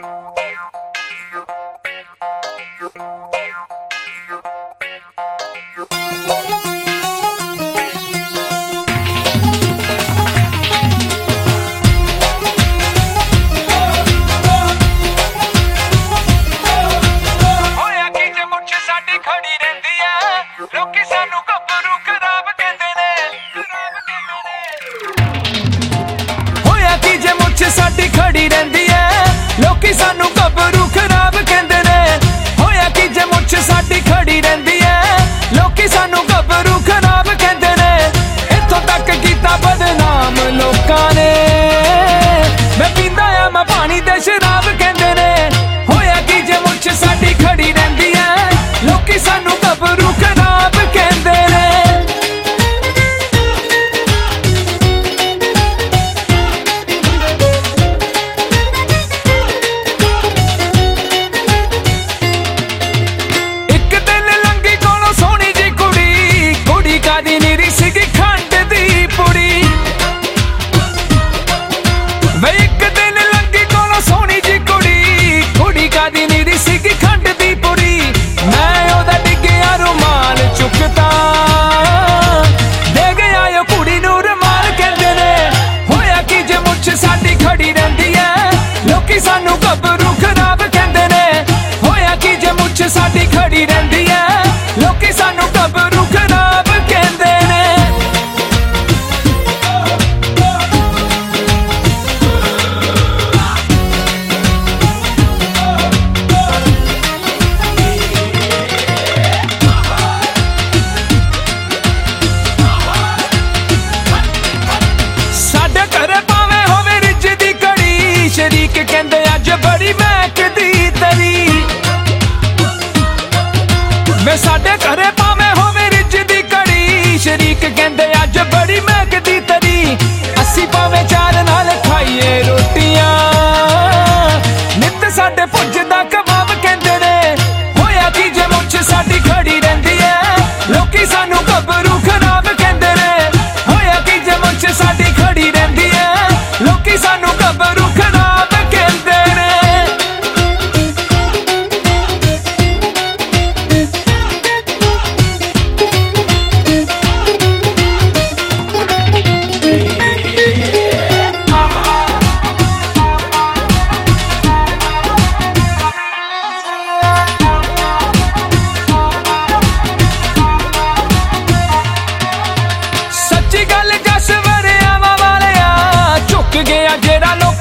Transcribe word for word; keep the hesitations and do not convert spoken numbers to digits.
ਲੋਕੀ ਸਾਨੂੰ ਗੱਭਰੂ ਖਰਾਬ ਕਹਿੰਦੇ ਨੇ। ਹੋਇਆ ਕੀ ਜੇ ਮੁੱਛ ਸਾਡੀ ਖੜੀ ਰਹਿੰਦੀ ਐ, ਲੋਕੀ ਸਾਨੂੰ ਗੱਭਰੂ ਖਰਾਬ ਕਹਿੰਦੇ ਨੇ। ਹੋਇਆ ਕੀ ਜੇ ਮੁੱਛ ਸਾਡੀ ਖੜੀ ਰਹਿੰਦੀ ਐ, ਲੋਕੀ ਸਾਨੂੰ ਗੱਭਰੂ ਖਰਾਬ ਕਹਿੰਦੇ ਨੇ। ਇੱਥੋਂ ਤੱਕ ਕੀਤਾ ਬਦਨਾਮ ਲੋਕਾਂ ਨੇ, ਮੈਂ ਪੀਂਦਾ ਆ ਮੈਂ ਪਾਣੀ ਤੇ ਸ਼ਰਾਬ ਕਹਿੰਦੇ ਨੇ। ਹੋਇਆ ਕੀ ਜੇ ਮੁੱਛ ਸਾਡੀ ਖੜੀ ਰਹਿੰਦੀ ਐ, ਲੋਕੀ ਸਾਨੂੰ ਗੱਭਰੂ ਖਰਾਬ ਕਹਿੰਦੇ ਨੇ। ਇੱਕ ਦਿਨ ਲੰਗੀ ਕੋਲੋਂ ਸੋਹਣੀ ਜੀ ਕੁੜੀ, ਕੁੜੀ ਕਾਦੀ ਨੀਰੀ ਸੀਗੀ ਖੰਡ ਦੀ ਪੁੜੀ। ਵੇ ਇੱਕ ਦਿਨ ਲੰਗੀ ਕੋਲੋਂ ਸੋਹਣੀ ਜੀ ਕੁੜੀ, ਕੁੜੀ ਕਾਦੀ ਨੀਰੀ ਸੀਗੀ ਖੰਡ ਦੀ ਪੁੜੀ। ਮੈਂ ਉਹਦਾ ਡਿੱਗਿਆ ਰੁਮਾਲ ਚੁੱਕਤਾ, ਦੇ ਗਿਆ ਉਹ ਕੁੜੀ ਨੂੰ ਰੁਮਾਲ ਕਹਿੰਦੇ ਨੇ। ਹੋਇਆ ਕੀ ਜੇ ਮੁੱਛ ਸਾਡੀ ਖੜੀ ਰਹਿੰਦੀ ਐ, ਲੋਕੀ ਸਾਨੂੰ ਗੱਭਰੂ ਖਰਾਬ ਕਹਿੰਦੇ ਨੇ। ਹੋਇਆ ਕੀ ਜੇ ਮੁੱਛ ਸਾਡੀ ਖੜੀ ਰਹਿੰਦੀ ਐ, ਲੋਕੀ ਸਾਨੂੰ ਗੱਭਰੂ ਖਰਾਬ ਕਹਿੰਦੇ ਨੇ। ਸਾਡੇ ਘਰੇ ਭਾਵੇਂ ਹੋਵੇ ਰਿੱਝ ਦੀ ਕੜੀ, ਸ਼ਰੀਕ ਕਹਿੰਦੇ ਅੱਜ ਬੜੀ ਮਹਿਕਦੀ ਤਰੀ। ਮੈਂ ਸਾਡੇ ਘਰੇ ਭਾਵੇਂ ਹੋਵੇ ਰਿੱਝ ਦੀ ਕੜੀ, ਸ਼ਰੀਕ ਕਹਿੰਦੇ ਅੱਜ ਬੜੀ ਮਹਿਕਦੀ ਤਰੀ। ਅਸੀਂ ਭਾਵੇਂ ਚਾਰ ਨਾਲ ਖਾਈਏ ਰੋਟੀਆਂ, ਨਿੱਤ ਸਾਡੇ ਪੁੱਜਦਾ ਕਬਾਬ ਕਹਿੰਦੇ ਨੇ। ਹੋਇਆ ਕੀ ਜੇ ਮੁੱਛ ਸਾਡੀ ਖੜੀ ਰਹਿੰਦੀ ਐ, ਲੋਕੀ ਸਾਨੂੰ ਗੱਭਰੂ ਖਰਾਬ ਕਹਿੰਦੇ ਨੇ। ਹੋਇਆ ਕੀ ਜੇ ਮੁੱਛ ਸਾਡੀ ਖੜੀ ਰਹਿੰਦੀ ਐ, ਲੋਕੀ ਸਾਨੂੰ ਗੱਭਰੂ ਖਰਾਬ ਕਹਿੰਦੇ ਨੇ। ਸੱਚੀ ਗੱਲ ਜਸ ਵਰਿਆਵਾਂ ਵਾਲਿਆ, ਝੁੱਕ ਗਿਆ ਜਿਹੜਾ